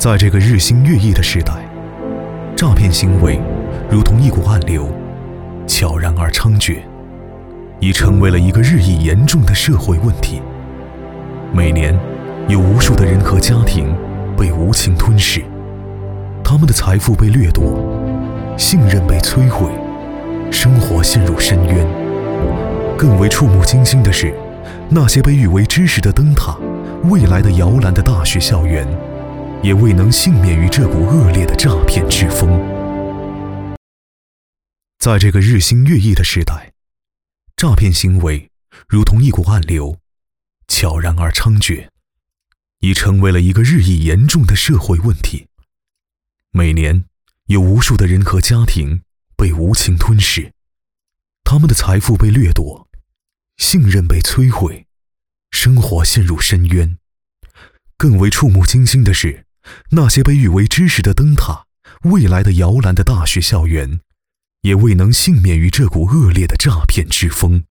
在这个日新月异的时代，诈骗行为如同一股暗流，悄然而猖獗，已成为了一个日益严重的社会问题。每年，有无数的人和家庭被无情吞噬，他们的财富被掠夺，信任被摧毁，生活陷入深渊。更为触目惊心的是，那些被誉为知识的灯塔、未来的摇篮的大学校园，也未能幸免于这股恶劣的诈骗之风。在这个日新月异的时代，诈骗行为如同一股暗流，悄然而猖獗，已成为了一个日益严重的社会问题。每年，有无数的人和家庭被无情吞噬，他们的财富被掠夺，信任被摧毁，生活陷入深渊。更为触目惊心的是，那些被誉为知识的灯塔、未来的摇篮的大学校园，也未能幸免于这股恶劣的诈骗之风。